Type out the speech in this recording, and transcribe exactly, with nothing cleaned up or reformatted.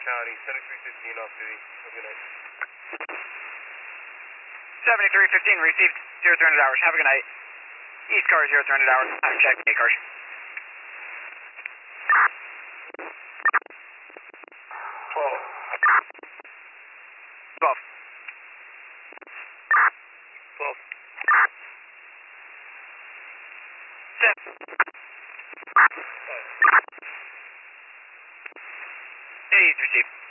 County, seventy-three fifteen off duty. Have a good night. seventy-three fifteen, received, zero three hundred hours. Have a good night. East car, zero three hundred hours. Time check, A cars. twelve. twelve. twelve. seven. Eight, received.